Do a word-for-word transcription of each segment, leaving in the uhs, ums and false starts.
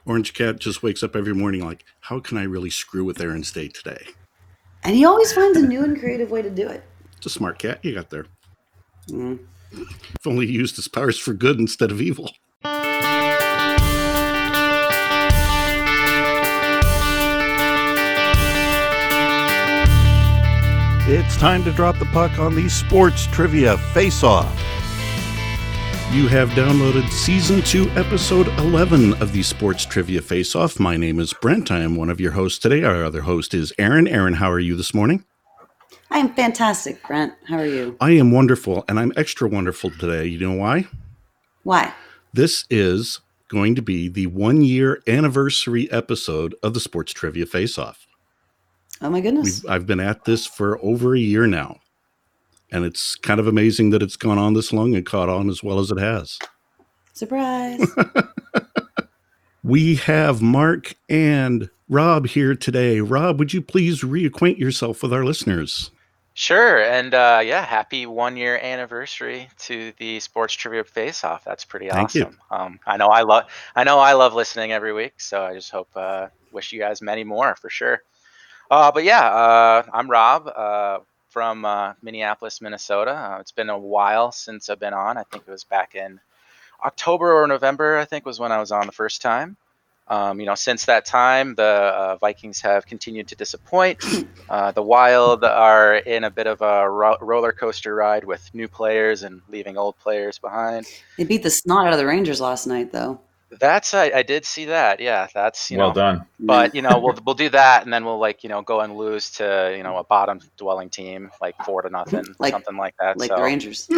Orange Cat just wakes up every morning like, how can I really screw with Aaron's day today? And he always finds a new and creative way to do it. It's a smart cat you got there. Mm. If only he used his powers for good instead of evil. It's time to drop the puck on the Sports Trivia Face-Off. You have downloaded Season two, Episode eleven of the Sports Trivia Face-Off. My name is Brent. I am one of your hosts today. Our other host is Aaron. Aaron, how are you this morning? I am fantastic, Brent. How are you? I am wonderful, and I'm extra wonderful today. You know why? Why? This is going to be the one-year anniversary episode of the Sports Trivia Face-Off. Oh, my goodness. We've, I've been at this for over a year now, and it's kind of amazing that it's gone on this long and caught on as well as it has. Surprise. We have Mark and Rob here today. Rob, would you please reacquaint yourself with our listeners? Sure, and uh, yeah, happy one-year anniversary to the Sports Trivia Face-Off. That's pretty Thank awesome. Um, I know I love, I know I love listening every week, so I just hope, uh, wish you guys many more for sure. Uh, but yeah, uh, I'm Rob uh, from uh, Minneapolis, Minnesota. Uh, it's been a while since I've been on. I think it was back in October or November, I think was when I was on the first time. Um, you know, since that time, the uh, Vikings have continued to disappoint. Uh, the Wild are in a bit of a ro- roller coaster ride with new players and leaving old players behind. They beat the snot out of the Rangers last night, though. That's I, I did see that. Yeah, that's you well know, done. But you know, we'll we'll do that, and then we'll like you know go and lose to you know a bottom dwelling team like four to nothing, like, something like that. Like so. the Rangers.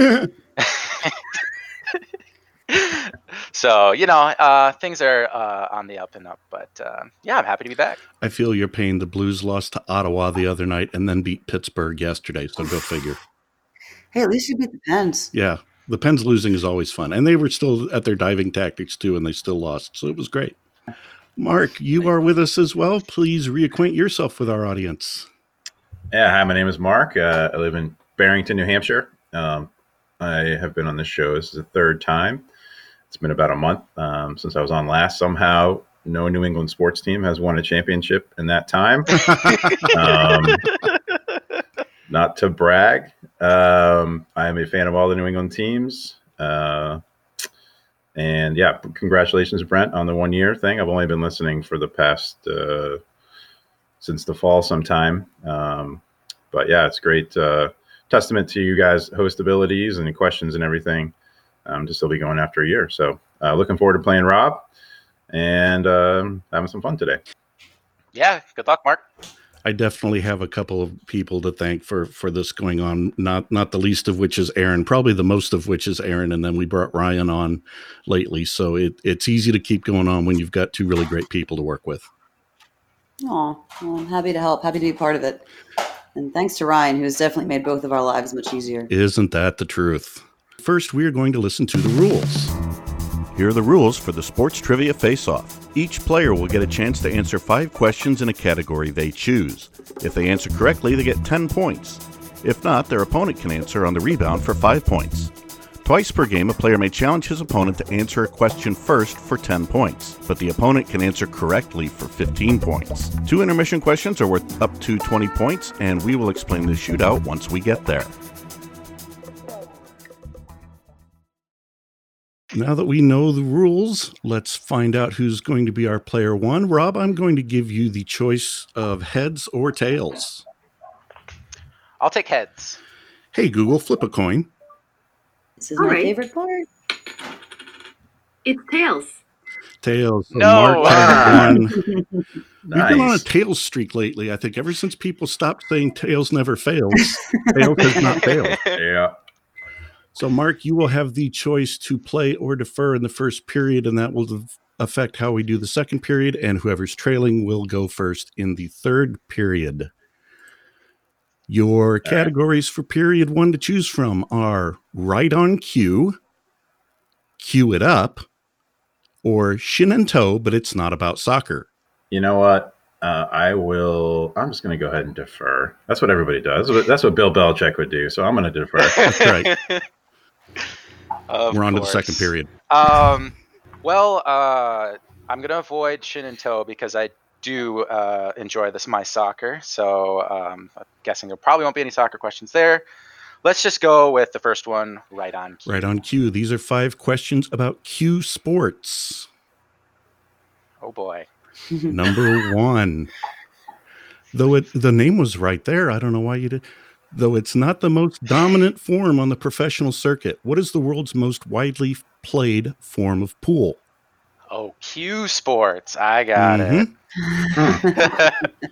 So, you know, uh, things are uh, on the up and up, but uh, yeah, I'm happy to be back. I feel your pain. The Blues lost to Ottawa the other night and then beat Pittsburgh yesterday, so go figure. Hey, at least you beat the Pens. Yeah, the Pens losing is always fun. And they were still at their diving tactics, too, and they still lost, so it was great. Mark, you are with us as well. Please reacquaint yourself with our audience. Yeah, hi, my name is Mark. Uh, I live in Barrington, New Hampshire. Um, I have been on this show. This is the third time. It's been about a month um, since I was on last. Somehow, no New England sports team has won a championship in that time. um, not to brag. Um, I am a fan of all the New England teams. Uh, and yeah, congratulations, Brent, on the one year thing. I've only been listening for the past, uh, since the fall sometime. Um, but yeah, it's great. Uh, testament to you guys' host abilities and questions and everything. Um, to still be going after a year. So uh, looking forward to playing Rob and um, having some fun today. Yeah, good luck, Mark. I definitely have a couple of people to thank for, for this going on, not not the least of which is Aaron, probably the most of which is Aaron, and then we brought Ryan on lately. So it, it's easy to keep going on when you've got two really great people to work with. Oh, well, I'm happy to help, happy to be part of it. And thanks to Ryan, who has definitely made both of our lives much easier. Isn't that the truth? First, we are going to listen to the rules. Here are the rules for the Sports Trivia Face-Off. Each player will get a chance to answer five questions in a category they choose. If they answer correctly, they get ten points. If not, their opponent can answer on the rebound for five points. Twice per game, a player may challenge his opponent to answer a question first for ten points, but the opponent can answer correctly for fifteen points. Two intermission questions are worth up to twenty points, and we will explain the shootout once we get there. Now that we know the rules, let's find out who's going to be our player one. Rob, I'm going to give you the choice of heads or tails. I'll take heads. Hey, Google, flip a coin. This is All my right. favorite part. It's tails. Tails. So No. Mark had one. We've Nice. been on a tails streak lately. I think ever since people stopped saying tails never fails, tails has not failed. Yeah. So, Mark, you will have the choice to play or defer in the first period, and that will affect how we do the second period, and whoever's trailing will go first in the third period. Your categories for period one to choose from are right on cue, cue it up, or shin and toe, but it's not about soccer. You know what? Uh, I will. I'm just going to go ahead and defer. That's what everybody does. That's what Bill Belichick would do. So I'm going to defer. That's right. Of We're on to the course. second period. Um, well, uh, I'm going to avoid shin and toe because I do uh, enjoy this my soccer. So um, I'm guessing there probably won't be any soccer questions there. Let's just go with the first one, right on cue. Right on cue. These are five questions about cue sports. Oh, boy. Number one. Though it, the name was right there, I don't know why you did. Though it's not the most dominant form on the professional circuit, what is the world's most widely played form of pool? Oh, cue sports. I got Mhm. it.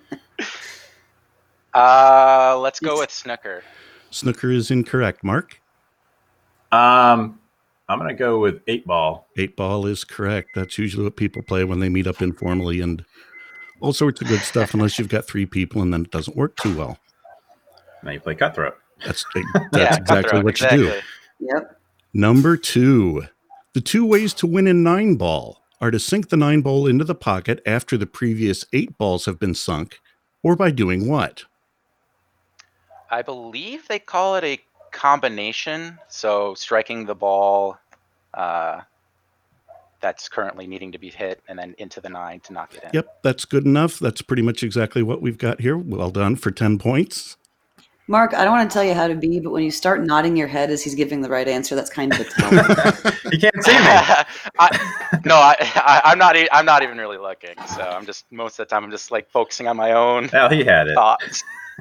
uh, let's go with snooker. Snooker is incorrect. Mark? Um, I'm going to go with eight ball. Eight ball is correct. That's usually what people play when they meet up informally and all sorts of good stuff, unless you've got three people and then it doesn't work too well. Now you play cutthroat. That's, that's Yeah, exactly cutthroat, what exactly. you do. Yep. Number two. The two ways to win in nine ball are to sink the nine ball into the pocket after the previous eight balls have been sunk, or by doing what? I believe they call it a combination. So striking the ball uh, that's currently needing to be hit and then into the nine to knock it in. Yep, that's good enough. That's pretty much exactly what we've got here. Well done for ten points. Mark, I don't want to tell you how to be, but when you start nodding your head as he's giving the right answer, that's kind of a tell. You can't see me. I, no, I, I, I'm not. e- I'm not even really looking. So I'm just most of the time I'm just like focusing on my own Hell, he had it. thoughts.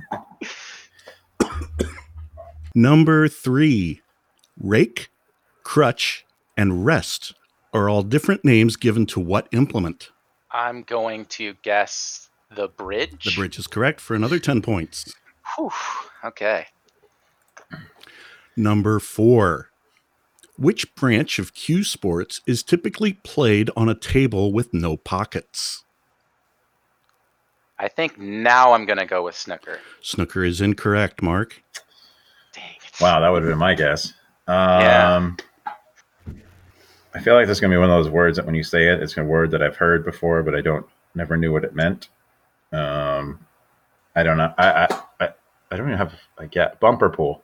Number three. Rake, crutch, and rest are all different names given to what implement? I'm going to guess the bridge. The bridge is correct for another ten points. Whew, okay. Number four. Which branch of cue sports is typically played on a table with no pockets? I think now I'm gonna go with snooker. Snooker is incorrect, Mark. Dang it. Wow, that would have been my guess. Um, Yeah. I feel like this is going to be one of those words that when you say it, it's a word that I've heard before, but I don't never knew what it meant. Um, I don't know. I I, I, I don't even have a get bumper pool.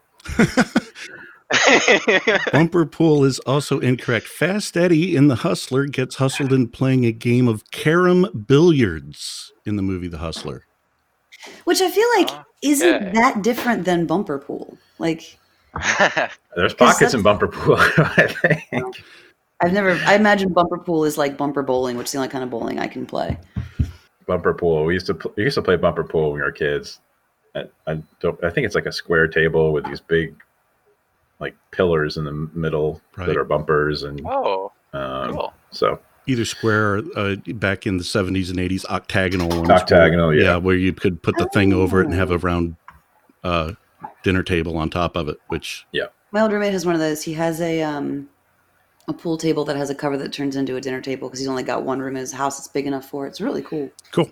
Bumper pool is also incorrect. Fast Eddie in The Hustler gets hustled in playing a game of carom billiards in the movie The Hustler. Which I feel like isn't Okay. that different than bumper pool. Like, There's 'Cause pockets in bumper pool. I think. I've never, I imagine bumper pool is like bumper bowling, which is the only kind of bowling I can play. Bumper pool. We used to pl- we used to play bumper pool when we were kids. I, I don't. I think it's like a square table with these big, like pillars in the middle Right. that are bumpers, and Oh, um, cool. so Either square, or, uh, back in the seventies and eighties, octagonal ones. Octagonal, where, yeah. where you could put the thing over it and have a round uh, dinner table on top of it, which My old roommate has one of those. He has a um, a pool table that has a cover that turns into a dinner table because he's only got one room in his house that's big enough for it. It's really cool. cool.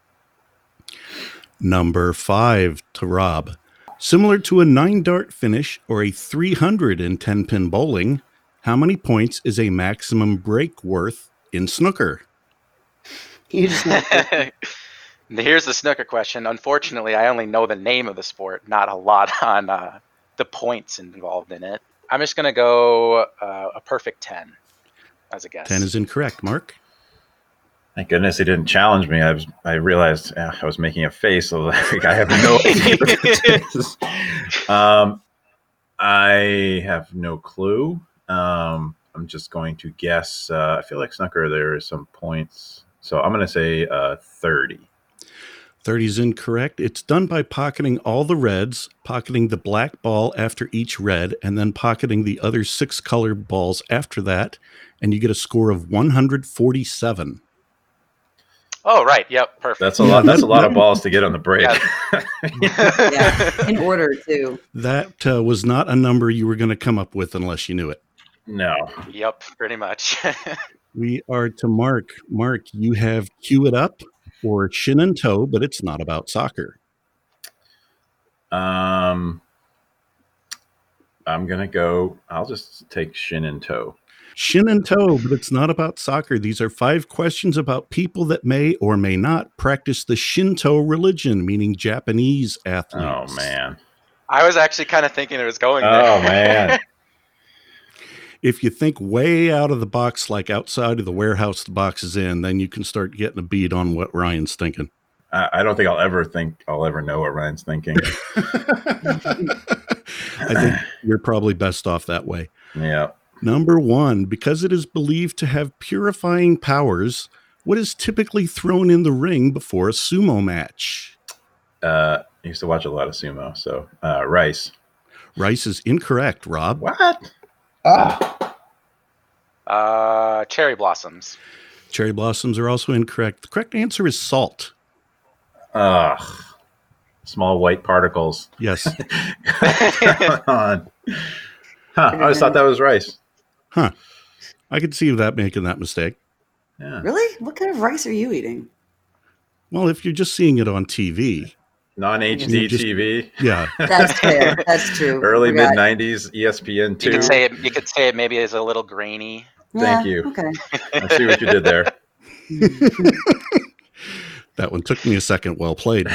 Number five to Rob. Similar to a nine dart finish or a three hundred ten pin bowling, how many points is a maximum break worth in snooker? You just know. Here's the snooker question. Unfortunately, I only know the name of the sport, not a lot on uh, the points involved in it. I'm just gonna go uh, a perfect ten as a guess. ten is incorrect, Mark. thank goodness he didn't challenge me. I was I realized uh, I was making a face, so like I have no idea what this is. Um, I have no clue. Um, I'm just going to guess. Uh, I feel like snooker there is some points, so I'm going to say uh, thirty. thirty is incorrect. It's done by pocketing all the reds, pocketing the black ball after each red, and then pocketing the other six colored balls after that, and you get a score of one hundred forty-seven. Oh, right. Yep. Perfect. That's a lot. That's a lot of balls to get on the break. Yeah, in order too. That uh, was not a number you were going to come up with unless you knew it. No. Yep. Pretty much. We are to Mark. Mark, you have Cue It Up or Shin and Toe, but it's not about soccer. Um, I'm gonna go. I'll just take shin and toe. Shin and Toe, but it's not about soccer. These are five questions about people that may or may not practice the Shinto religion, meaning Japanese athletes. Oh man. I was actually kind of thinking it was going there. Oh man. If you think way out of the box, like outside of the warehouse the box is in, then you can start getting a beat on what Ryan's thinking. I, I don't think I'll ever think I'll ever know what Ryan's thinking. I think you're probably best off that way. Yeah. Number one, because it is believed to have purifying powers, what is typically thrown in the ring before a sumo match? Uh, I used to watch a lot of sumo, so uh, rice. Rice is incorrect, Rob. What? Ah. Uh, cherry blossoms. Cherry blossoms are also incorrect. The correct answer is salt. Ugh. Small white particles. Yes. Come on. Huh, I just thought that was rice. Huh. I could see that making that mistake. Yeah. Really? What kind of rice are you eating? Well, if you're just seeing it on T V. Non-H D You just- T V. Yeah. That's fair. That's true. Early Forgot. mid nineties E S P N two. You could say it. You could say it. Maybe is a little grainy. Thank Yeah, you. Okay. I see what you did there. That one took me a second. Well played.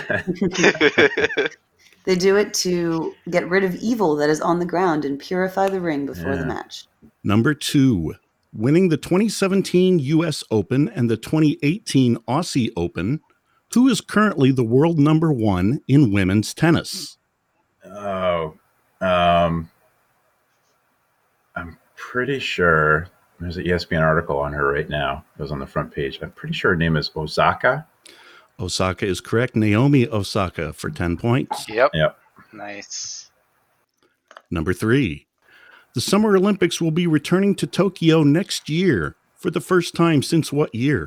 They do it to get rid of evil that is on the ground and purify the ring before the Yeah. match. Number two, winning the twenty seventeen U S Open and the twenty eighteen Aussie Open, who is currently the world number one in women's tennis? Oh, um, I'm pretty sure there's an E S P N article on her right now. It was on the front page. I'm pretty sure her name is Osaka. Osaka is correct. Naomi Osaka for ten points. Yep. Yep. Nice. Number three, the Summer Olympics will be returning to Tokyo next year for the first time since what year?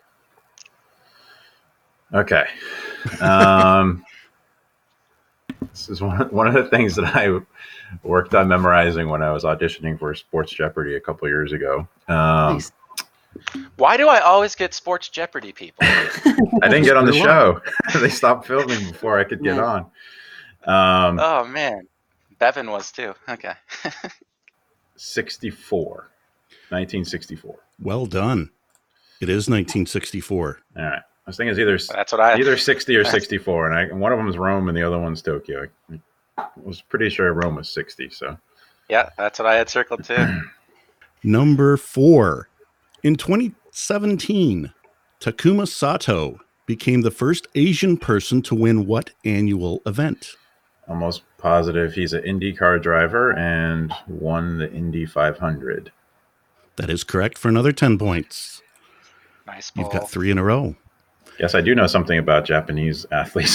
Okay. Um, this is one, one of the things that I worked on memorizing when I was auditioning for Sports Jeopardy a couple years ago. Um, Nice. Why do I always get Sports Jeopardy people? I didn't get on the show. They stopped filming before I could get Yeah. on. Um, Oh man, Bevan was too. Okay. sixty-four. nineteen sixty-four. Well done. It is nineteen sixty-four. All right. I was thinking it's either That's what I. either sixty or sixty-four, and I and one of them is Rome and the other one's Tokyo. I was pretty sure Rome was sixty. So Yeah, that's what I had circled too. Number four, in twenty seventeen, Takuma Sato became the first Asian person to win what annual event? almost positive he's an IndyCar driver and won the Indy five hundred. That is correct for another ten points. Nice You've ball. got three in a row. Yes, I do know something about Japanese athletes.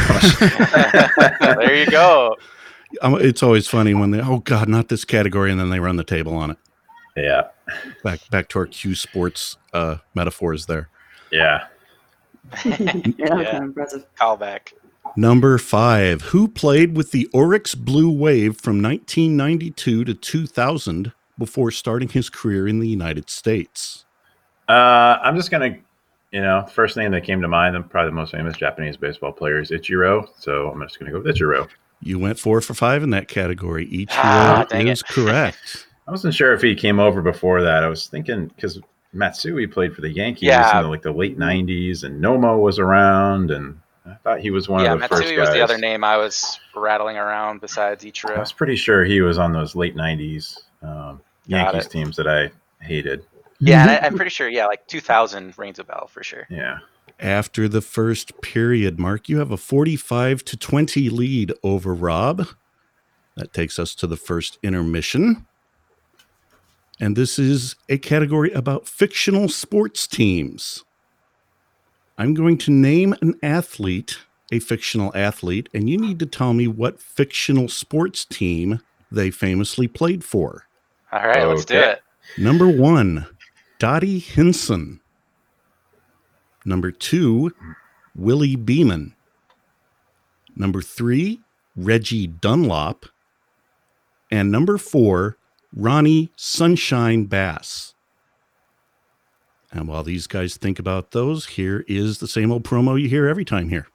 There you go. Um, It's always funny when they, oh God, not this category, and then they run the table on it. Yeah, Back back to our Q Sports uh, metaphors there. yeah. Yeah, Yeah. kind of impressive. Callback. Number five, who played with the Oryx Blue Wave from nineteen ninety-two to two thousand before starting his career in the United States? Uh, I'm just gonna, you know, first name that came to mind, and probably the most famous Japanese baseball player is Ichiro. So I'm just gonna go with Ichiro. You went four for five in that category. Each Ah, word dang is correct. I wasn't sure if he came over before that. I was thinking because Matsui played for the Yankees Yeah. in the, like the late nineties, and Nomo was around, and I thought he was one Yeah, of the first Matsui guys. was the other name I was rattling around besides I Ichiro. was pretty sure he was on those late nineties um, Got Yankees it. teams that I hated. Yeah, and I, I'm pretty sure. Yeah, like two thousand rings a bell for sure. Yeah. After the first period, Mark, you have a forty-five to twenty lead over Rob. That takes us to the first intermission. And this is a category about fictional sports teams. I'm going to name an athlete, a fictional athlete, and you need to tell me what fictional sports team they famously played for. All right, let's do Okay. it. Number one, Dottie Hinson. Number two, Willie Beeman. Number three, Reggie Dunlop. And number four, Ronnie Sunshine Bass. And while these guys think about those, here is the same old promo you hear every time here.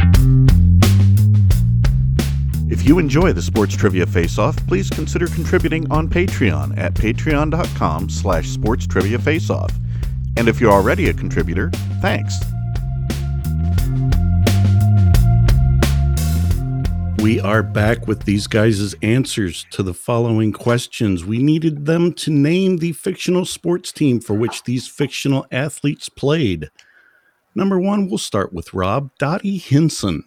If you enjoy the Sports Trivia Face-Off, please consider contributing on Patreon at patreon.com slash sports trivia face-off. And if you're already a contributor, thanks. We are back with these guys' answers to the following questions. We needed them to name the fictional sports team for which these fictional athletes played. Number one, we'll start with Rob. Dottie Hinson.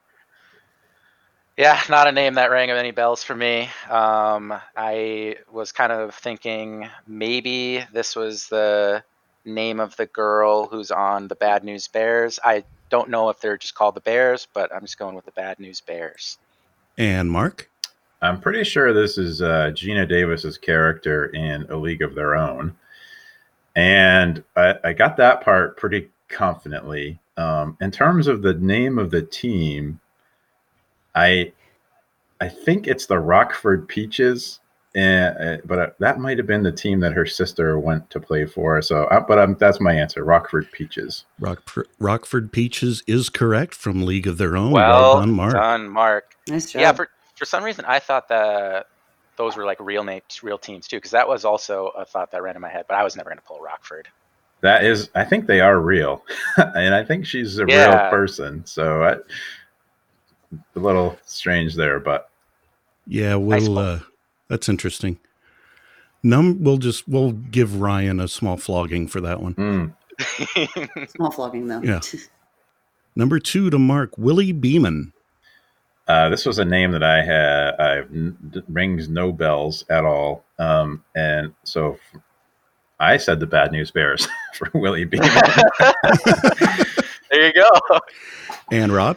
Yeah, not a name that rang any bells for me. Um, I was kind of thinking maybe this was the name of the girl who's on the Bad News Bears. I don't know if they're just called the Bears, but I'm just going with the Bad News Bears. And Mark? I'm pretty sure this is uh, Gina Davis's character in A League of Their Own. And I, I got that part pretty confidently. Um, in terms of the name of the team, I I think it's the Rockford Peaches, and uh, but uh, that might have been the team that her sister went to play for. So, uh, but um, that's my answer: Rockford Peaches. Rock, Rockford Peaches is correct from League of Their Own. Well, well done, Mark. done, Mark. Nice job. Yeah, for for some reason I thought that those were like real names, real teams too, because that was also a thought that ran in my head. But I was never going to pull Rockford. That is, I think they are real, and I think she's a Yeah. real person. So, I, a little strange there, but Yeah, Nice we'll. one. Uh, that's interesting. Num, we'll just we'll give Ryan a small flogging for that one. mm, Small flogging, though. Yeah. Number two to Mark, Willie Beeman. uh, this was a name that I had. I n- rings no bells at all, um, and so f- I said the Bad News Bears for Willie Beeman. There you go. And Rob?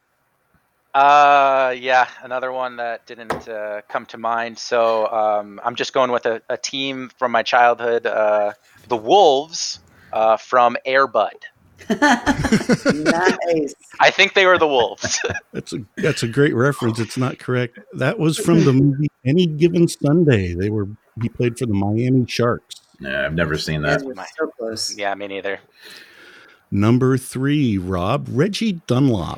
Uh, yeah, another one that didn't uh, come to mind. So um, I'm just going with a, a team from my childhood, uh, the Wolves uh, from Air Bud. Nice. I think they were the Wolves. That's a that's a great reference. It's not correct. That was from the movie Any Given Sunday. They were he played for the Miami Sharks. Yeah, I've never seen You guys that. were so close. Yeah, me neither. Number three, Rob, Reggie Dunlop.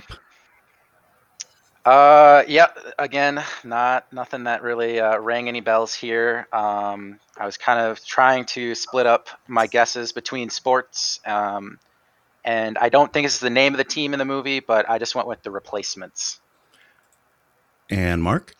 Uh, yeah, again, not nothing that really uh, rang any bells here. Um, I was kind of trying to split up my guesses between sports, um, and I don't think this is the name of the team in the movie, but I just went with the Replacements. And Mark?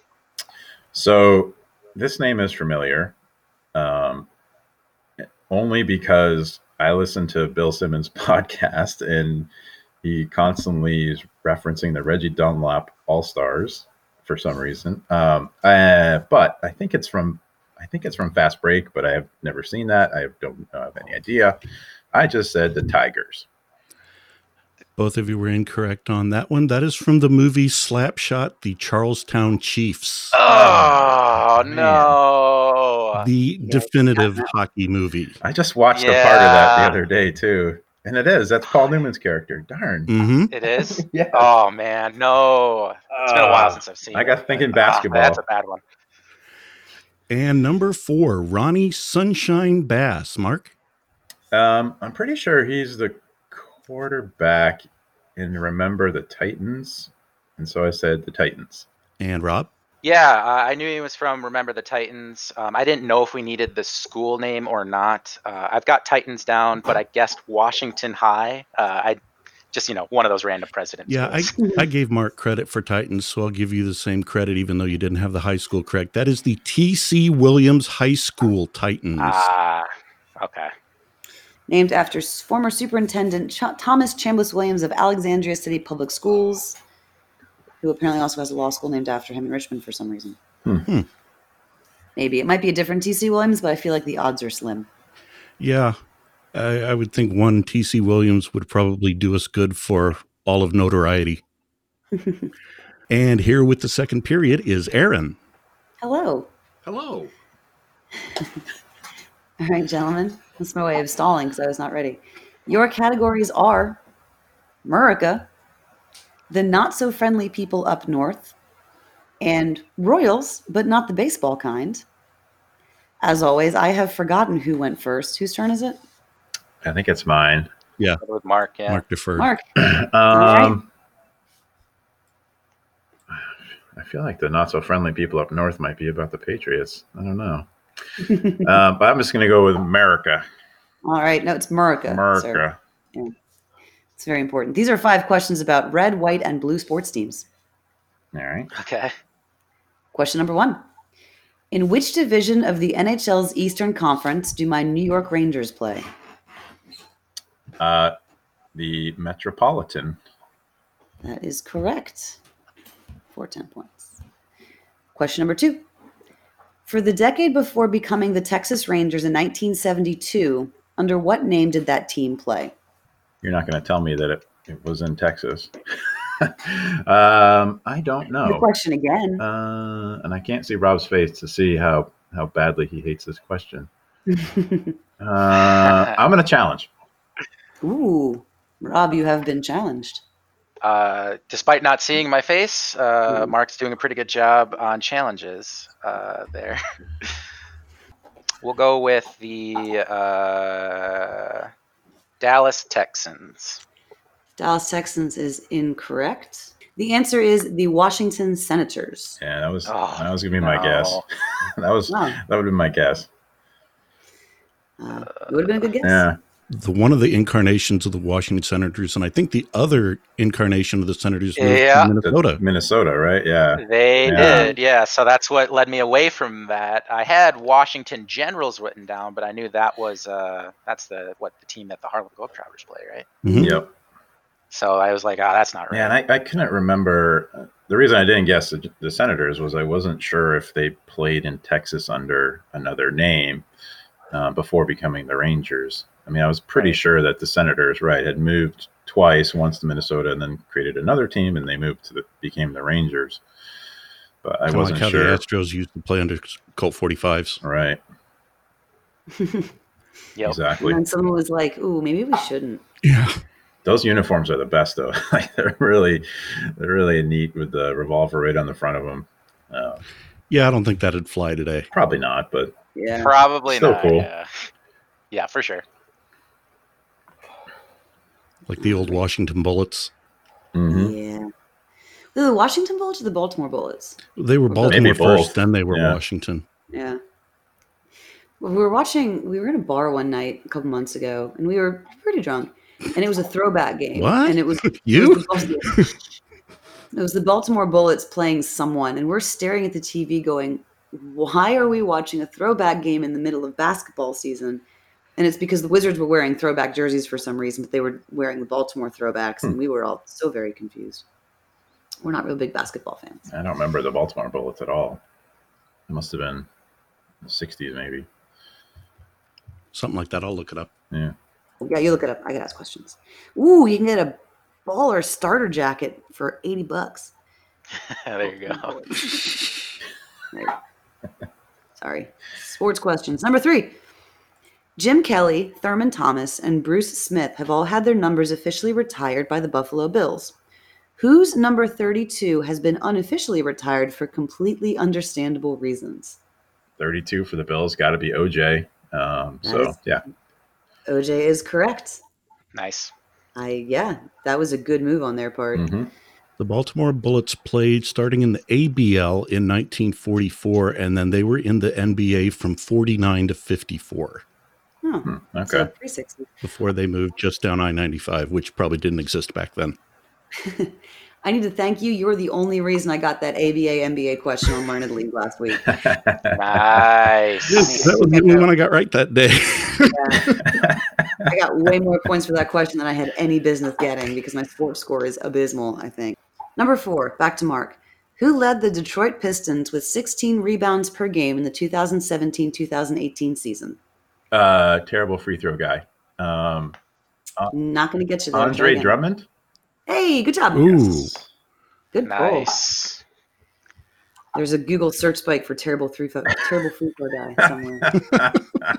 So this name is familiar, um, only because I listen to Bill Simmons' podcast, and he constantly is referencing the Reggie Dunlop All-Stars for some reason. Um, uh, but I think it's from I think it's from Fast Break, but I have never seen that. I don't have any idea. I just said the Tigers. Both of you were incorrect on that one. That is from the movie Slapshot, the Charlestown Chiefs. Oh, man. no. The Yeah, definitive yeah. hockey movie. I just watched a part of that the Yeah. other day too, and it is that's Paul Newman's character. Darn. Mm-hmm. It is? Yeah. Oh, man, no. It's been a while since I've seen I it. got thinking Ah, basketball. that's a bad one. And number four, Ronnie Sunshine Bass. Mark? Um, I'm pretty sure he's the quarterback in Remember the Titans, and so I said the Titans. And Rob? Yeah, uh, I knew he was from Remember the Titans. Um, I didn't know if we needed the school name or not. Uh, I've got Titans down, but I guessed Washington High. Uh, I just, you know, one of those random presidents. Yeah, I, schools. I gave Mark credit for Titans, so I'll give you the same credit, even though you didn't have the high school correct. That is the T C Williams High School Titans. Ah, okay. Named after s- former Superintendent Ch- Thomas Chambliss Williams of Alexandria City Public Schools, who apparently also has a law school named after him in Richmond for some reason. Hmm. Maybe. It might be a different T C Williams, but I feel like the odds are slim. Yeah, I, I would think one T C Williams would probably do us good for all of notoriety. And here with the second period is Aaron. Hello. Hello. All right, gentlemen. That's my way of stalling because I was not ready. Your categories are Murica, the not-so-friendly people up north, and Royals, but not the baseball kind. As always, I have forgotten who went first. Whose turn is it? I think it's mine. Yeah, With Mark, yeah. Mark deferred. Mark. Um, I feel like the not so friendly people up north might be about the Patriots. I don't know. uh, but I'm just going to go with America. All right. No, it's Murica. sir. America. It's very important. These are five questions about red, white, and blue sports teams. All right. Okay. Question number one. In which division of the N H L's Eastern Conference do my New York Rangers play? Uh, the Metropolitan. That is correct. For ten points. Question number two. For the decade before becoming the Texas Rangers in nineteen seventy-two, under what name did that team play? You're not going to tell me that it, it was in Texas. um, I don't know. The question again. Uh, and I can't see Rob's face to see how, how badly he hates this question. uh, I'm going to challenge. Ooh, Rob, you have been challenged. Uh, despite not seeing my face, uh, Mark's doing a pretty good job on challenges uh, there. We'll go with the uh, Dallas Texans. Dallas Texans is incorrect. The answer is the Washington Senators. Yeah, that was Oh, that was gonna be my no. guess. that was Oh. that would have been my guess. Uh, it would have been a good guess. Yeah. The one of the incarnations of the Washington Senators, and I think the other incarnation of the Senators moved Yeah. to Minnesota. Minnesota, right? Yeah. They Yeah. did, yeah. So that's what led me away from that. I had Washington Generals written down, but I knew that was uh, that's the what the team that the Harlem Globetrotters play, right? Mhm. Yep. So I was like, oh, that's not right. Yeah, and I, I couldn't remember. The reason I didn't guess the, the Senators was I wasn't sure if they played in Texas under another name uh, before becoming the Rangers. I mean, I was pretty Right. sure that the Senators, right, had moved twice, once to Minnesota, and then created another team, and they moved to the became the Rangers. But I Kinda wasn't like how sure. the Astros used to play under Colt forty-fives. Right. Yep. Exactly. And then someone was like, ooh, maybe we shouldn't. Yeah. Those uniforms are the best, though. Like they're really, they're really neat with the revolver right on the front of them. Uh, Yeah, I don't think that'd fly today. probably not, but Yeah. Probably Still not. cool. Yeah. yeah, for sure. Like the old Washington Bullets. mhm. Yeah. The Washington Bullets or the Baltimore Bullets? They were Maybe Baltimore both. first, then they were Yeah. Washington. Yeah. Well, we were watching, we were in a bar one night a couple months ago, and we were pretty drunk, and it was a throwback game. What? And it was You? It was, the, it was the Baltimore Bullets playing someone, and we're staring at the T V going, why are we watching a throwback game in the middle of basketball season? And it's because the Wizards were wearing throwback jerseys for some reason, but they were wearing the Baltimore throwbacks, and we were all so very confused. We're not real big basketball fans. I don't remember the Baltimore Bullets at all. It must have been the sixties, maybe. Something like that. I'll look it up. Yeah. Yeah, you look it up. I got to ask questions. Ooh, you can get a baller starter jacket for eighty bucks. There you go. Right. Sorry. Sports questions. Number three. Jim Kelly, Thurman Thomas, and Bruce Smith have all had their numbers officially retired by the Buffalo Bills. Whose number thirty-two has been unofficially retired for completely understandable reasons? thirty-two for the Bills. Got to be O J. Um, so, Nice. yeah. O J is correct. Nice. I yeah, that was a good move on their part. Mhm. The Baltimore Bullets played starting in the A B L in nineteen forty-four, and then they were in the N B A from forty-nine to fifty-four Oh, Hmm, so Okay. three sixty. before they moved just down I ninety-five, which probably didn't exist back then. I need to thank you. You're the only reason I got that A B A N B A question on Learned League last week. Nice. That was the only one I got right that day. Yeah. I got way more points for that question than I had any business getting because my sports score is abysmal, I think. Number four, back to Mark. Who led the Detroit Pistons with sixteen rebounds per game in the two thousand seventeen two thousand eighteen season? uh, terrible free throw guy. Um, Not going to get you there. Try Andre again. Drummond. Hey, good job. Ooh. Good pull. Nice. There's a Google search spike for terrible three fo- terrible free throw guy somewhere.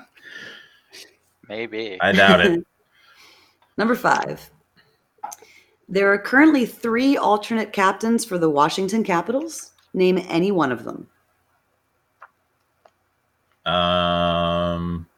Maybe. I doubt it. Number five. There are currently three alternate captains for the Washington Capitals. Name any one of them. Um,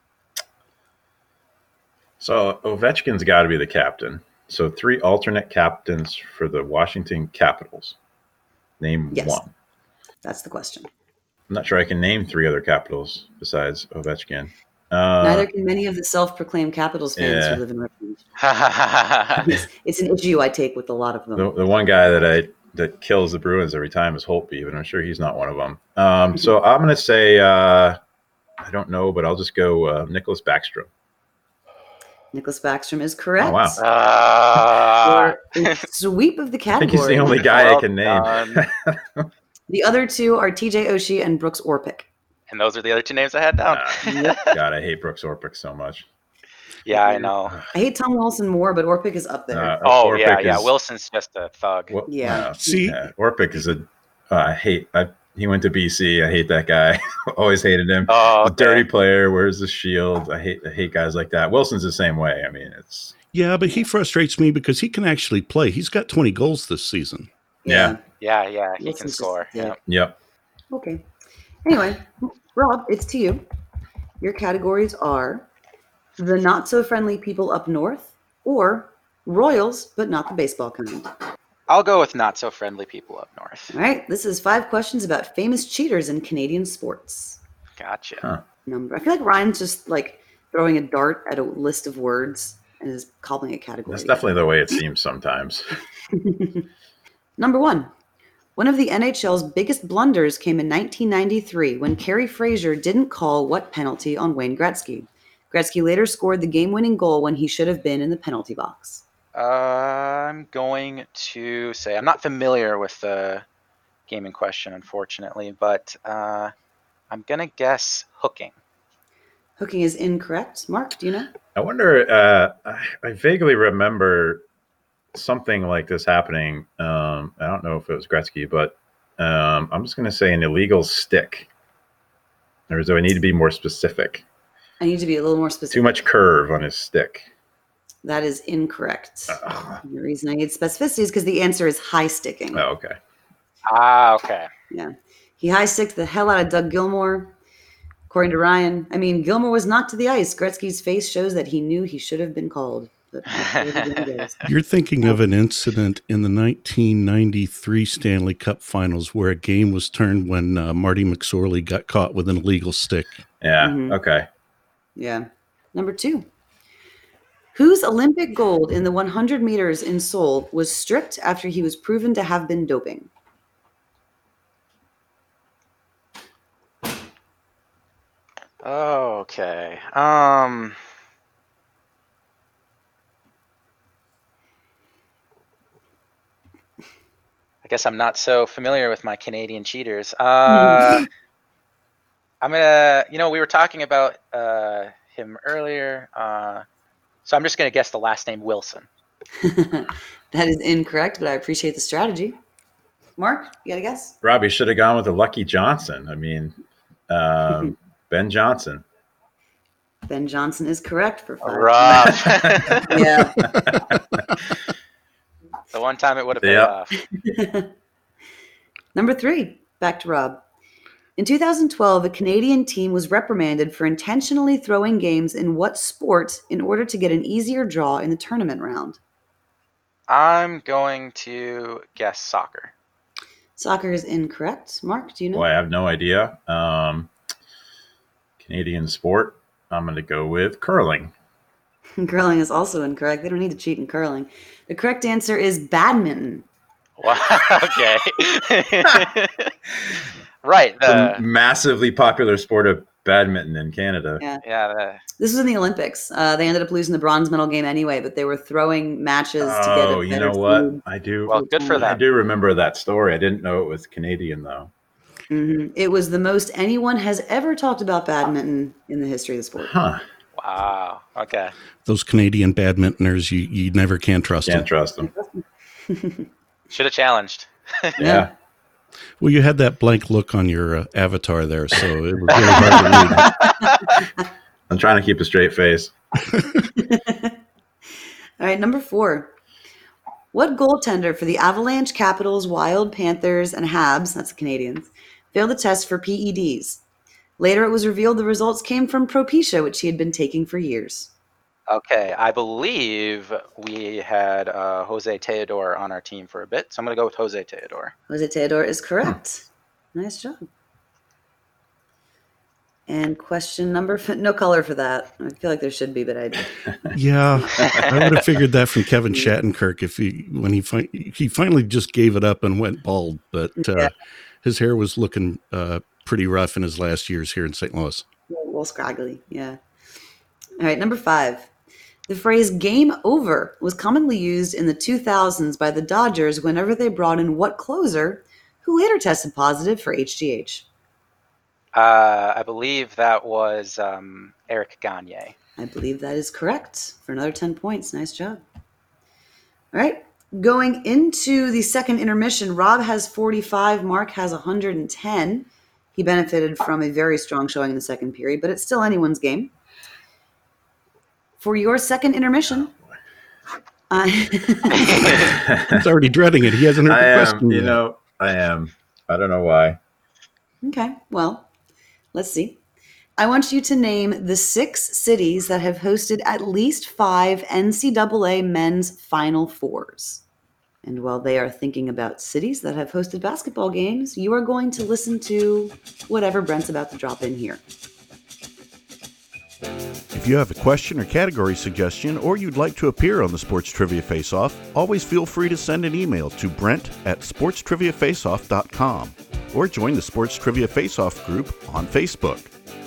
so Ovechkin's got to be the captain. So three alternate captains for the Washington Capitals. Name Yes. one. That's the question. I'm not sure I can name three other Capitals besides Ovechkin. Uh, Neither can many of the self-proclaimed Capitals fans yeah. who live in Richmond. It's, it's an issue I take with a lot of them. the, the one guy that I that kills the Bruins every time is Holtby, but I'm sure he's not one of them. Um, so I'm going to say, uh, I don't know, but I'll just go uh, Nicholas Backstrom. Nicholas Backstrom is correct. Oh, wow. Uh, For a sweep of the I category. think he's the only guy Well I can name. done. The other two are T J Oshie and Brooks Orpik. And those are the other two names I had down. Uh, God, I hate Brooks Orpik so much. Yeah, I know. I hate Tom Wilson more, but Orpik is up there. Uh, Oh, Orpik yeah, yeah. is- Wilson's just a thug. Well, Yeah. uh, See? yeah, Orpik is a. Uh, I hate. I, he went to B C. I hate that guy. Always hated him. Oh, He's a dirty okay. player. Wears the shield. I hate. I hate guys like that. Wilson's the same way. I mean, it's Yeah, but he frustrates me because he can actually play. He's got twenty goals this season. yeah. Yeah, yeah, he Wilson's can just score. a dick. Yeah. Yep. Okay. Anyway, Rob, it's to you. Your categories are the not so friendly people up north or Royals, but not the baseball kind. I'll go with not so friendly people up north. All right. This is five questions about famous cheaters in Canadian sports. Gotcha. Huh. Number. I feel like Ryan's just like throwing a dart at a list of words and is calling a category. That's definitely the way it seems sometimes. Number one. One of the N H L's biggest blunders came in nineteen ninety-three when Kerry Fraser didn't call what penalty on Wayne Gretzky. Gretzky later scored the game-winning goal when he should have been in the penalty box. Uh, I'm going to say I'm not familiar with the game in question, unfortunately, but uh, I'm gonna guess hooking. Hooking is incorrect. Mark, do you know? I wonder. Uh, I, I vaguely remember something like this happening. Um, I don't know if it was Gretzky, but um, I'm just going to say an illegal stick. Or do I need to be more specific? I need to be a little more specific. Too much curve on his stick. That is incorrect. Ugh. The reason I need specificity is because the answer is high sticking. Oh, okay. Ah, okay. Yeah. He high sticked the hell out of Doug Gilmour. According to Ryan, I mean, Gilmour was knocked to the ice. Gretzky's face shows that he knew he should have been called. But You're thinking of an incident in the nineteen ninety-three Stanley Cup Finals where a game was turned when uh, Marty McSorley got caught with an illegal stick. Yeah. Mhm. Okay. Yeah. Number two. Whose Olympic gold in the one hundred meters in Seoul was stripped after he was proven to have been doping? Okay. Um. I guess I'm not so familiar with my Canadian cheaters. Uh, I'm gonna, you know, we were talking about uh, him earlier, uh, so I'm just gonna guess the last name Wilson. That is incorrect, but I appreciate the strategy. Mark, you got a guess? Robbie should have gone with the Lucky Johnson. I mean, um, Ben Johnson. Ben Johnson is correct for five. Rough. Yeah. The one time it would have paid Yep. off. Number three, back to Rob. In two thousand twelve, a Canadian team was reprimanded for intentionally throwing games in what sport in order to get an easier draw in the tournament round? I'm going to guess soccer. Soccer is incorrect. Mark, do you know? Boy, I have no idea. Um, Canadian sport. I'm going to go with curling. Curling is also incorrect. They don't need to cheat in curling. The correct answer is badminton. Wow. Okay. Right. The The, massively popular sport of badminton in Canada. Yeah. yeah. The, This was in the Olympics. Uh, they ended up losing the bronze medal game anyway, but they were throwing matches to get a Oh, you better know what? food. I do. well, good for I them. do remember that story. I didn't know it was Canadian though. Mhm. It was the most anyone has ever talked about badminton in the history of the sport. Huh? Wow. Okay. Those Canadian badmintoners, you, you never can trust Can't them. trust them. Should have challenged. Yeah. Well, you had that blank look on your uh, avatar there, so it was really hard to read. I'm trying to keep a straight face. All right, number four. What goaltender for the Avalanche, Capitals, Wild, Panthers, and Habs, that's the Canadians, failed the test for P E Ds? Later, it was revealed the results came from Propecia, which he had been taking for years. Okay. I believe we had uh, Jose Teodor on our team for a bit, so I'm going to go with Jose Teodor. Jose Teodor is correct. Nice job. And question number, f- no color for that. I feel like there should be, but I. Yeah, I would have figured that from Kevin Shattenkirk if he when he fi- he finally just gave it up and went bald, but uh, Yeah. his hair was looking uh, pretty rough in his last years here in Saint Louis. A little scraggly, yeah. All right, number five. The phrase game over was commonly used in the two thousands by the Dodgers whenever they brought in what closer who later tested positive for H G H? Uh, I believe that was um, Eric Gagne. I believe that is correct for another ten points. Nice job. All right. Going into the second intermission, Rob has forty-five, Mark has one hundred ten. He benefited from a very strong showing in the second period, but it's still anyone's game. For your second intermission, uh, He's already dreading it. He hasn't heard I the am, question you yet. know, I am. I don't know why. okay, well, let's see. I want you to name the six cities that have hosted at least five N C double A men's Final Fours. And while they are thinking about cities that have hosted basketball games, you are going to listen to whatever Brent's about to drop in here. If you have a question or category suggestion, or you'd like to appear on the Sports Trivia Face-Off, always feel free to send an email to Brent at sports trivia face off dot com or join the Sports Trivia Face-Off group on Facebook.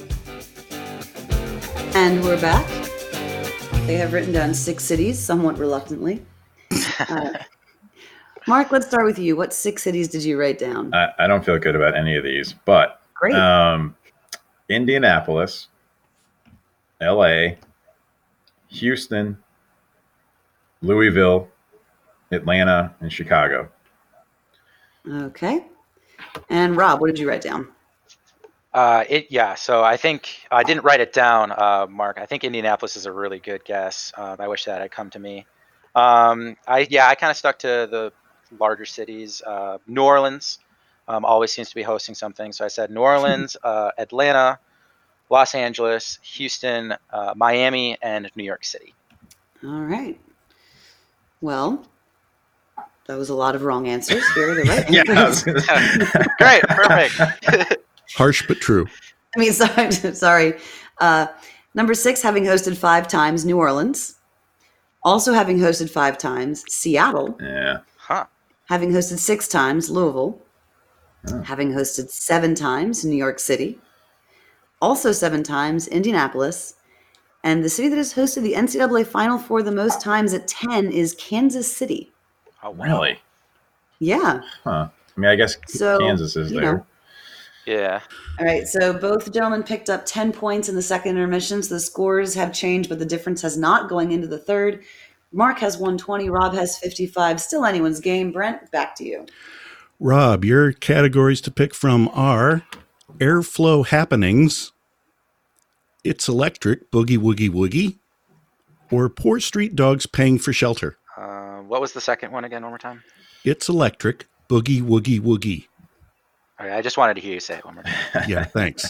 And we're back. They have written down six cities, somewhat reluctantly. Uh, Mark, let's start with you. What six cities did you write down? I, I don't feel good about any of these, but Great. um, Indianapolis, L A, Houston, Louisville, Atlanta, and Chicago. Okay. And Rob, what did you write down? Uh, it yeah. So I think I didn't write it down, uh, Mark. I think Indianapolis is a really good guess. Uh, I wish that had come to me. Um, I yeah, I kind of stuck to the larger cities. Uh, New Orleans um, always seems to be hosting something, so I said New Orleans, uh, Atlanta, Los Angeles, Houston, uh, Miami, and New York City. All right. Well, that was a lot of wrong answers. Here are the right Yeah, I answers. was gonna- Great, perfect. Harsh but true. I mean, sorry. sorry. Uh, number six, having hosted five times, New Orleans. Also having hosted five times, Seattle. yeah. Huh. Having hosted six times, Louisville. Oh. Having hosted seven times, New York City. Also seven times, Indianapolis. And the city that has hosted the N C double A Final Four the most times at ten is Kansas City. Oh, wow. Really? Yeah. Huh. I mean, I guess So, Kansas is you there. know. Yeah. All right, so both gentlemen picked up ten points in the second intermission, so the scores have changed, but the difference has not going into the third. Mark has one twenty, Rob has fifty-five. Still anyone's game. Brent, back to you. Rob, your categories to pick from are Airflow Happenings, It's Electric, Boogie Woogie Woogie, or Poor Street Dogs Paying for Shelter. Uh, what was the second one again? One more time. It's Electric, Boogie Woogie Woogie. Okay, I just wanted to hear you say it one more time. Yeah, thanks.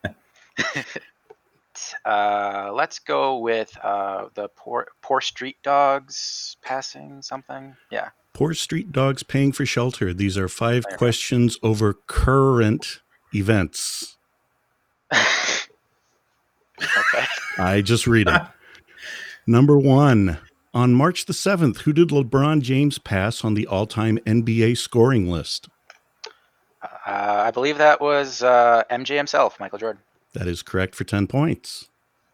Uh, let's go with uh, the poor poor street dogs passing something. Yeah. Poor Street Dogs Paying for Shelter. These are five Fair. questions over current events. Okay. I just read it. Number one, on March the seventh, who did LeBron James pass on the all-time N B A scoring list? Uh, I believe that was uh, M J himself, Michael Jordan. That is correct for ten points.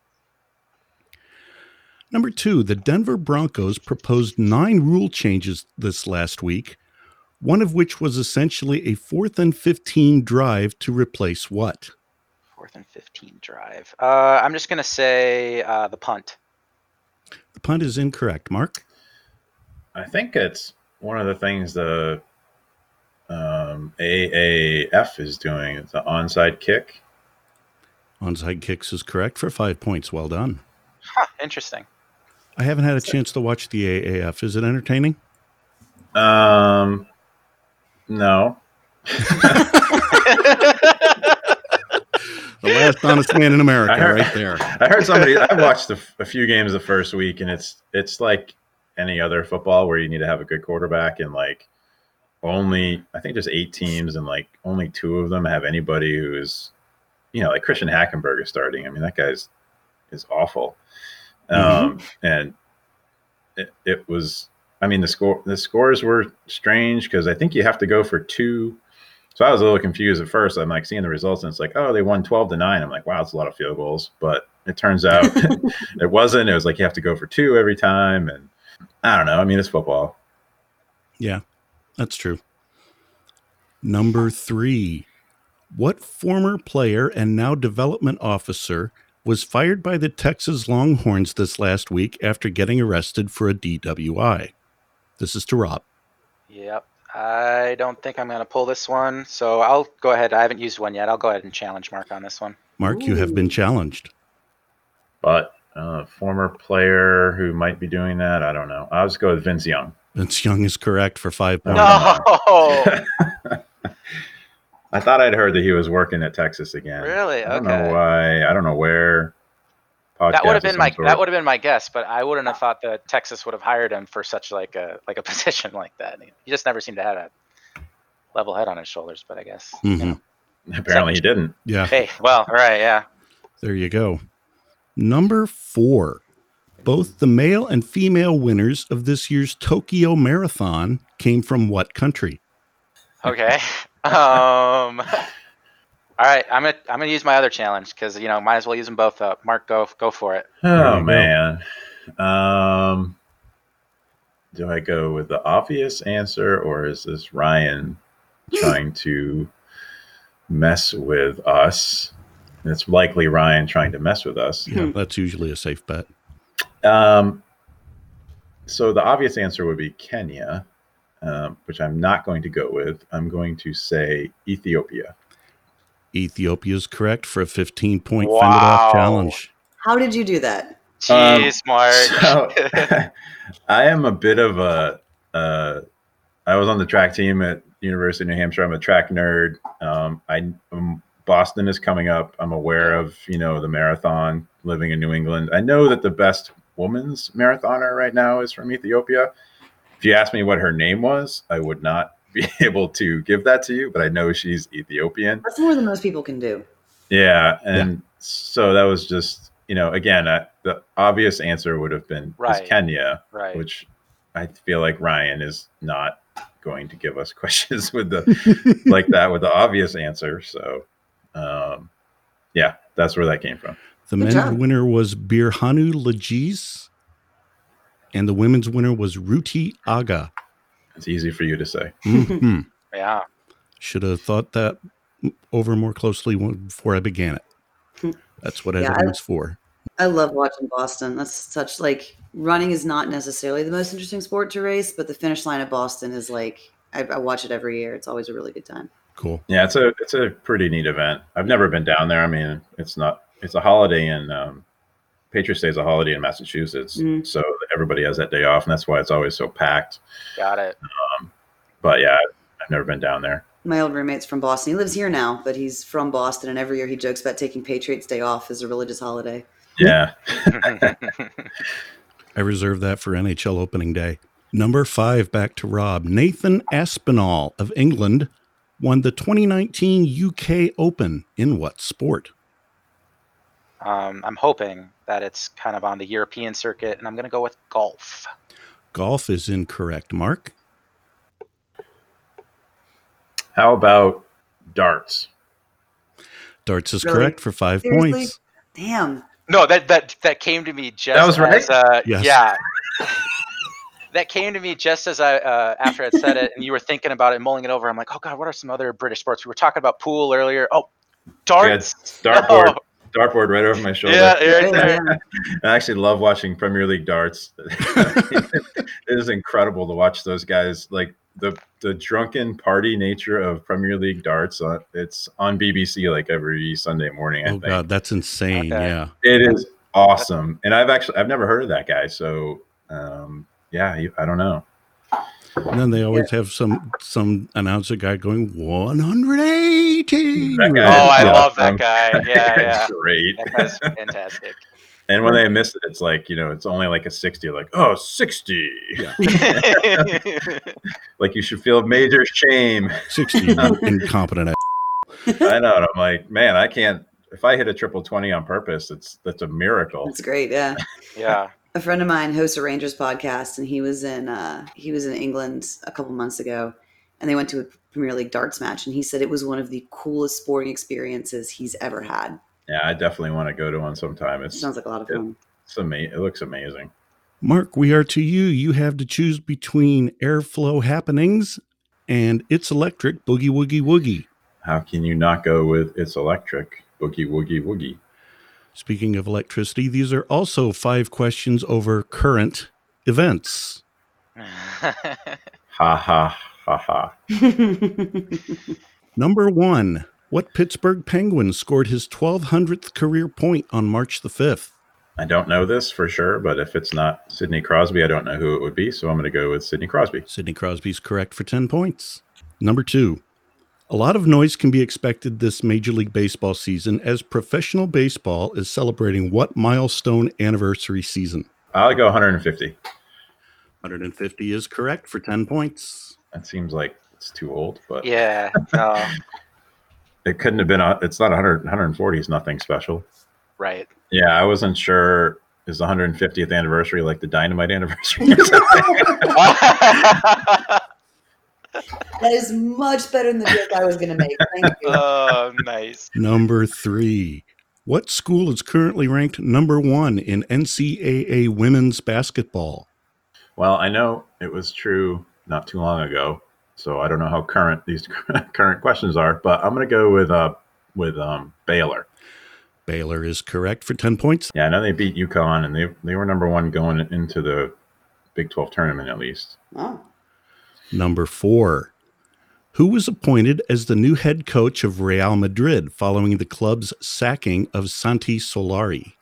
Number two, the Denver Broncos proposed nine rule changes this last week, one of which was essentially a fourth and fifteen drive to replace what? Fourth and fifteen drive. Uh, I'm just gonna say uh, the punt. The punt is incorrect. Mark? I think it's one of the things the um, A A F is doing. It's the onside kick. Onside kicks is correct for five points. Well done. Huh, interesting. I haven't had a chance to watch the A A F. Is it entertaining? Um, no. The last honest man in America, I heard- right there. I heard somebody. I watched a, a few games the first week, and it's it's like any other football where you need to have a good quarterback, and like only I think there's eight teams, and like only two of them have anybody who's you know, like Christian Hackenberg is starting. I mean, that guy's is awful. Mhm. Um, and it, it was, I mean, the score, the scores were strange because I think you have to go for two. So I was a little confused at first. I'm like seeing the results and it's like, oh, they won twelve to nine. I'm like, wow, that's a lot of field goals. But it turns out it wasn't. It was like you have to go for two every time. And I don't know. I mean, it's football. Yeah, that's true. Number three. What former player and now development officer was fired by the Texas Longhorns this last week after getting arrested for a D W I? This is to Rob. Yep. I don't think I'm going to pull this one, so I'll go ahead. I haven't used one yet. I'll go ahead and challenge Mark on this one. Mark, you have been challenged. But uh, former player who might be doing that, I don't know. I'll just go with Vince Young. Vince Young is correct for five points. No! I thought I'd heard that he was working at Texas again. Really? I don't Okay. know why. I don't know where. That would have Podcast of been some my sort. that would have been my guess, but I wouldn't have thought that Texas would have hired him for such like a like a position like that. He just never seemed to have a level head on his shoulders. But I guess you Mhm. know. Apparently he didn't. Yeah, Hey, well, all right, yeah. there you go. Number four. Both the male and female winners of this year's Tokyo Marathon came from what country? Okay. um. All right, I'm gonna I'm gonna use my other challenge because you know might as well use them both up. Mark, go go for it. There Oh you go. man. Um, do I go with the obvious answer or is this Ryan trying to mess with us? It's likely Ryan trying to mess with us. Yeah, that's usually a safe bet. Um, so the obvious answer would be Kenya, um, which I'm not going to go with. I'm going to say Ethiopia. Ethiopia is correct for a fifteen-point Wow. fend it off challenge. How did you do that? Jeez, Mark. So, I am a bit of a. Uh, I was on the track team at University of New Hampshire. I'm a track nerd. Um, I um, Boston is coming up. I'm aware of you know the marathon. Living in New England, I know that the best women's marathoner right now is from Ethiopia. If you asked me what her name was, I would not be able to give that to you, but I know she's Ethiopian. That's more than most people can do. Yeah, and so that was just you know again I, the obvious answer would have been Right. is Kenya, Right. which I feel like Ryan is not going to give us questions with the like that with the obvious answer. So, um, yeah, that's where that came from. The Good men's job. winner was Birhanu Lajis, and the women's winner was Ruti Aga. It's easy for you to say. Mhm. Yeah. Should have thought that over more closely before I began it. That's what Yeah, I- everyone's for. I love watching Boston. That's such like running is not necessarily the most interesting sport to race, but the finish line at Boston is like I, I watch it every year. It's always a really good time. Cool. Yeah, it's a it's a pretty neat event. I've never been down there. I mean, it's not it's a holiday in um, Patriots Day is a holiday in Massachusetts, Mhm. so everybody has that day off, and that's why it's always so packed. Got it. But yeah, I've never been down there. My old roommate's from Boston. He lives here now, but he's from Boston, and every year he jokes about taking Patriots Day off as a religious holiday. Yeah, I reserve that for N H L opening day. Number five, back to Rob. Nathan Aspinall of England won the twenty nineteen U K Open in what sport? um, I'm hoping that it's kind of on the European circuit, and I'm going to go with golf. Golf is incorrect. Mark? how about darts? Darts is Really? correct for five Seriously? points. Damn. No, that that that came to me just That was right? as uh, Yes. yeah. That came to me just as I uh, after I'd said it, and you were thinking about it, mulling it over. I'm like, oh god, what are some other British sports? We were talking about pool earlier. Oh, darts. Dartboard, Oh, dartboard right over my shoulder. yeah, right Oh, there. yeah. I actually love watching Premier League darts. It is incredible to watch those guys. Like the the drunken party nature of Premier League darts. Uh, it's on B B C like every Sunday morning. I Oh, think God, that's insane. Okay. Yeah. it is awesome, and I've actually I've never heard of that guy. So um, yeah, you, I don't know. And then they always have some some announcer guy going one hundred eighty. That guy Oh, I Yeah. love that guy. Yeah, yeah. It's great. That guy's fantastic. And when they miss it, it's like, you know, it's only like a sixty. Like, oh, sixty. Yeah. Like you should feel major shame. sixty incompetent. I know. And I'm like, man, I can't. if I hit a triple twenty on purpose, it's that's a miracle. That's great. Yeah. Yeah. A friend of mine hosts a Rangers podcast, and he was in uh, he was in England a couple months ago, and they went to a Premier League darts match, and he said it was one of the coolest sporting experiences he's ever had. Yeah, I definitely want to go to one sometime. It sounds like a lot of fun. It's amazing. It looks amazing. Mark, we are to you. You have to choose between Airflow Happenings and It's Electric Boogie Woogie Woogie. How can you not go with It's Electric Boogie Woogie Woogie? Speaking of electricity, these are also five questions over current events. Ha ha ha ha. Number one, what Pittsburgh Penguin scored his twelve hundredth career point on March the fifth? I don't know this for sure, but if it's not Sidney Crosby, I don't know who it would be, so I'm going to go with Sidney Crosby. Sidney Crosby's correct for ten points. Number two, a lot of noise can be expected this Major League Baseball season as professional baseball is celebrating what milestone anniversary season? I'll go one hundred fifty. one hundred fifty is correct for ten points. That seems like it's too old, but Yeah. No. it couldn't have been, a, it's not one hundred, one hundred forty is nothing special. Right. Yeah, I wasn't sure. Is the one hundred fiftieth anniversary like the Dynamite anniversary or something? That is much better than the joke I was going to make. Thank you. Oh, nice. Number three, what school is currently ranked number one in N C double A women's basketball? Well, I know it was true not too long ago, so I don't know how current these current questions are, but I'm going to go with uh with um Baylor. Baylor is correct for ten points. Yeah, I know they beat UConn, and they they were number one going into the Big twelve tournament at least. Oh. Number four, who was appointed as the new head coach of Real Madrid following the club's sacking of Santi Solari?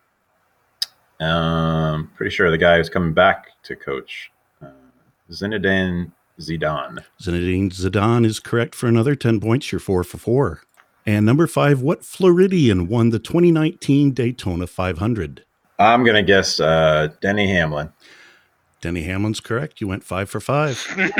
Um, pretty sure the guy who's coming back to coach, uh, Zinedine Zidane. Zinedine Zidane is correct for another ten points. You're four for four. And number five, what Floridian won the twenty nineteen Daytona five hundred? I'm going to guess uh, Denny Hamlin. Denny Hamlin's correct. You went five for five.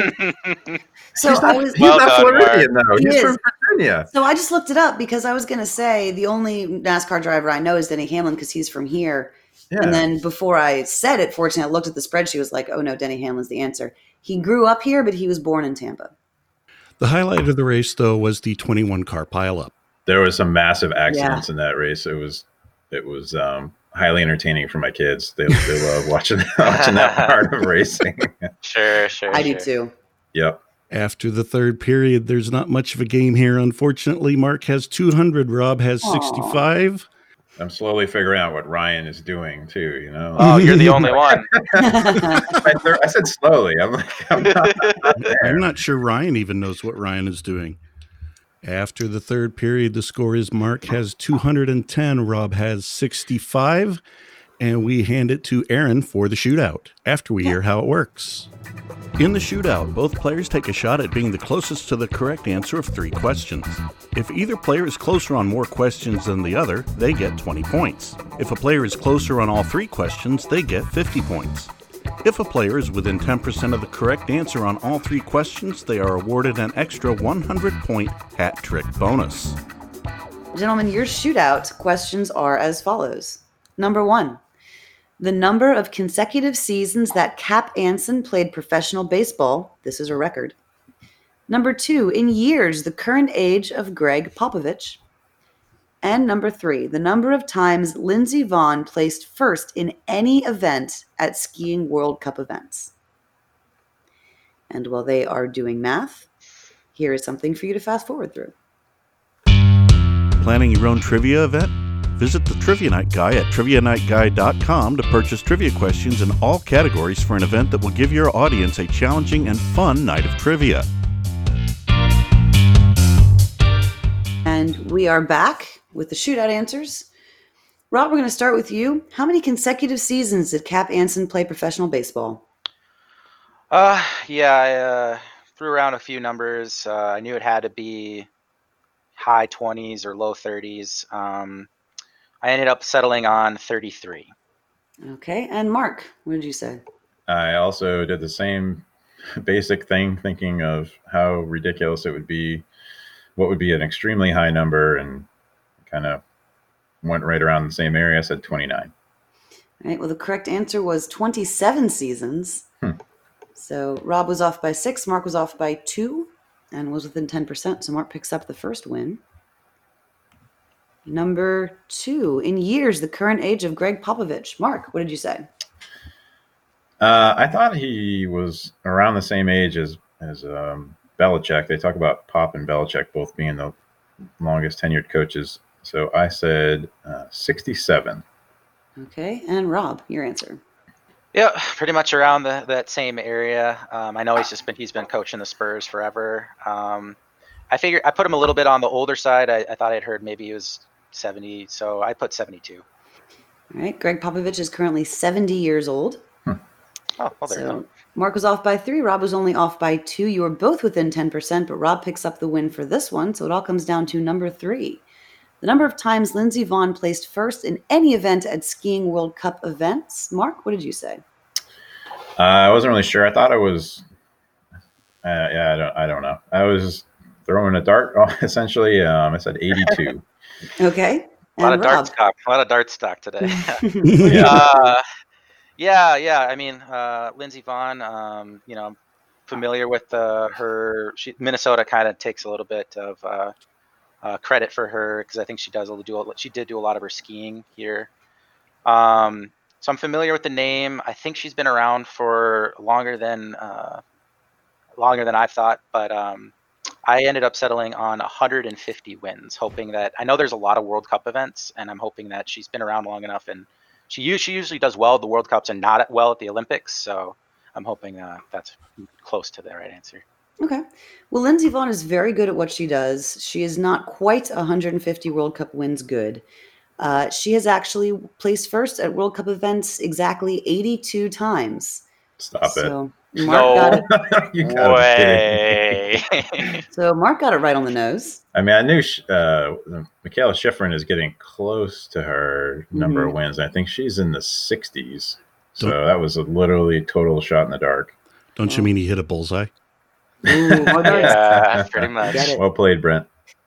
So He's I not, was. he's Well not done, Floridian, though. He He's is. from Virginia. So I just looked it up because I was going to say the only NASCAR driver I know is Denny Hamlin because he's from here. Yeah. And then before I said it, fortunately, I looked at the spreadsheet. Was like, oh no, Denny Hamlin's the answer. He grew up here, but he was born in Tampa. The highlight of the race, though, was the twenty-one car pileup. There was some massive accidents in that race. It was it was um, highly entertaining for my kids. They they love watching watching that part of racing. Sure, sure. I sure. do too. Yep. After the third period, there's not much of a game here. Unfortunately, Mark has two hundred. Rob has Aw. sixty-five. I'm slowly figuring out what Ryan is doing too. You know. Oh, you're the only one. I, I said slowly. I'm like I'm not, not there. I'm not sure Ryan even knows what Ryan is doing. After the third period, the score is Mark has two hundred ten, Rob has sixty-five, and we hand it to Aaron for the shootout after we hear how it works. In the shootout, both players take a shot at being the closest to the correct answer of three questions. If either player is closer on more questions than the other, they get twenty points. If a player is closer on all three questions, they get fifty points. If a player is within ten percent of the correct answer on all three questions, they are awarded an extra one hundred point hat trick bonus. Gentlemen, your shootout questions are as follows. Number one, the number of consecutive seasons that Cap Anson played professional baseball. This is a record. Number two, in years, the current age of Greg Popovich. And number three, the number of times Lindsey Vonn placed first in any event at skiing World Cup events. And while they are doing math, here is something for you to fast forward through. Planning your own trivia event? Visit the Trivia Night Guy at trivia night guy dot com to purchase trivia questions in all categories for an event that will give your audience a challenging and fun night of trivia. And we are back with the shootout answers. Rob, we're going to start with you. How many consecutive seasons did Cap Anson play professional baseball? Uh, yeah, I uh, threw around a few numbers. Uh, I knew it had to be high twenties or low thirties. Um, I ended up settling on thirty-three. Okay. And Mark, what did you say? I also did the same basic thing, thinking of how ridiculous it would be, what would be an extremely high number, and kind of went right around the same area. I said twenty-nine. All right. Well, the correct answer was twenty-seven seasons. Hmm. So Rob was off by six, Mark was off by two, and was within ten percent. So Mark picks up the first win. Number two, in years, the current age of Greg Popovich. Mark, what did you say? Uh, I thought he was around the same age as as um, Belichick. They talk about Pop and Belichick both being the longest tenured coaches. So I said uh, sixty-seven. Okay, and Rob, your answer. Yeah, pretty much around the, that same area. Um, I know he's just been he's been coaching the Spurs forever. Um, I figured I put him a little bit on the older side. I, I thought I'd heard maybe he was seventy, so I put seventy-two. All right, Greg Popovich is currently seventy years old. Hmm. Oh, well, there you So go. Mark was off by three. Rob was only off by two. You were both within ten percent, but Rob picks up the win for this one. So it all comes down to number three. The number of times Lindsey Vonn placed first in any event at Skiing World Cup events. Mark, what did you say? Uh, I wasn't really sure. I thought it was. Uh, yeah, I don't. I don't know. I was throwing a dart essentially. Um, I said eighty-two. Okay. A lot And of dart Rob. stock. A lot of dart stock today. Yeah. uh, yeah, yeah. I mean, uh, Lindsey Vonn. Um, you know, I'm familiar with uh, her. She, Minnesota kind of takes a little bit of uh, uh, credit for her because I think she does do. A, she did do a lot of her skiing here. Um, so I'm familiar with the name. I think she's been around for longer than uh, longer than I thought, but um, I ended up settling on one hundred fifty wins, hoping that I know there's a lot of World Cup events, and I'm hoping that she's been around long enough, and she she usually does well at the World Cups and not well at the Olympics. So I'm hoping uh, that's close to the right answer. Okay. Well, Lindsey Vonn is very good at what she does. She is not quite one hundred fifty World Cup wins good. Uh, she has actually placed first at World Cup events exactly eighty-two times. Stop so it. Mark No got it. You gotta way. be kidding me. So Mark got it right on the nose. I mean, I knew uh, Michaela Schifrin is getting close to her number of wins. I think she's in the sixties. So Don't- that was a literally total shot in the dark. Don't you mean he hit a bullseye? Ooh, more darts. Yeah, pretty much. Get it. Well played, Brent.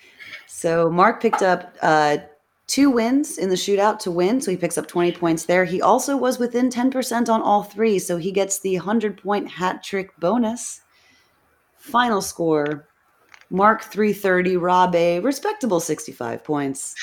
So Mark picked up uh, two wins in the shootout to win, so he picks up twenty points there. He also was within ten percent on all three, so he gets the one hundred-point hat trick bonus. Final score, Mark three thirty, Rob a respectable sixty-five points.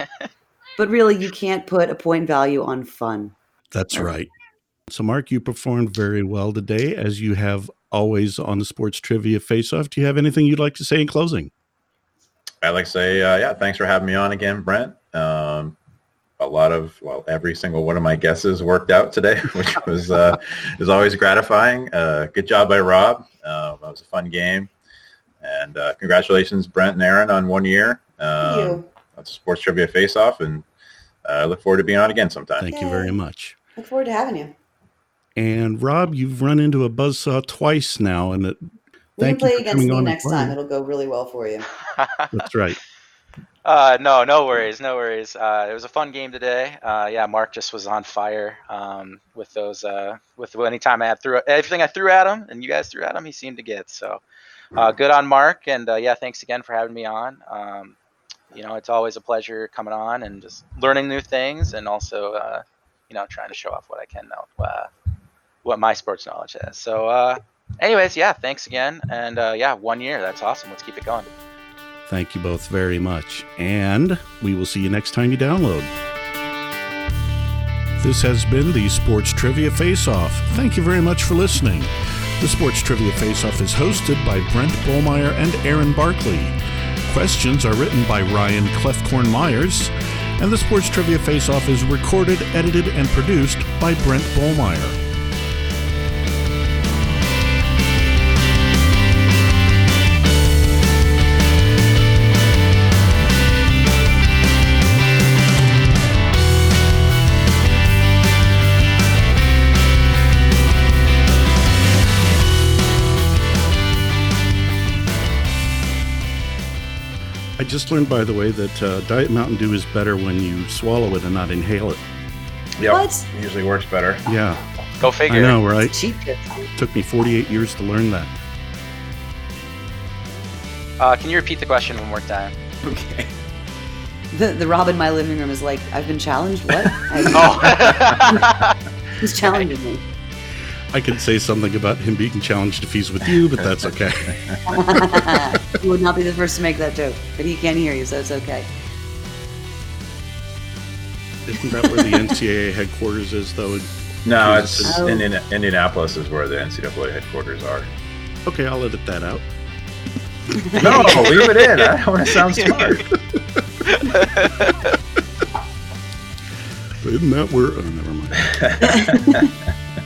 But really, you can't put a point value on fun. That's right. So, Mark, you performed very well today, as you have always on the Sports Trivia Face-Off. Do you have anything you'd like to say in closing? I'd like to say, uh, yeah, thanks for having me on again, Brent. Um, a lot of, well, every single one of my guesses worked out today, which was uh, is always gratifying. Uh, good job by Rob. Uh, that was a fun game. And uh, congratulations, Brent and Aaron, on one year. Um, Thank you. That's Sports Trivia Face-Off, and I uh, look forward to being on again sometime. Thank you very much. Look forward to having you. And, Rob, you've run into a buzzsaw twice now, and it, When you thank play you for against coming me on and next playing. time, it'll go really well for you. That's right. Uh, no, no worries, no worries. Uh, it was a fun game today. Uh, yeah, Mark just was on fire um, with those. Uh, with anytime I had threw everything I threw at him, and you guys threw at him, he seemed to get. So, uh, good on Mark, and uh, yeah, thanks again for having me on. Um, you know, it's always a pleasure coming on and just learning new things, and also, uh, you know, trying to show off what I can know, uh, what my sports knowledge is. So, uh, anyways, yeah, thanks again, and uh, yeah, one year, that's awesome. Let's keep it going. Thank you both very much. And we will see you next time you download. This has been the Sports Trivia Face-Off. Thank you very much for listening. The Sports Trivia Face-Off is hosted by Brent Bohlmeyer and Aaron Barkley. Questions are written by Ryan Clefcorn Myers. And the Sports Trivia Face-Off is recorded, edited, and produced by Brent Bohlmeyer. I just learned, by the way, that uh, Diet Mountain Dew is better when you swallow it and not inhale it. Yep. What? Usually works better. Yeah, Go figure. I know, right? Cheap kid. Took me forty-eight years to learn that. Uh, can you repeat the question one more time? Okay. The the Rob in my living room is like, I've been challenged. What? Oh. Who's challenging me? I could say something about him being challenged if he's with you, but that's okay. You would not be the first to make that joke, but he can't hear you, so it's okay. Isn't that where the N C double A headquarters is, though? No, it's Oh. in, in Indianapolis is where the N C double A headquarters are. Okay, I'll edit that out. No, leave it in. I don't want to sound smart. Isn't that where? Oh, never mind.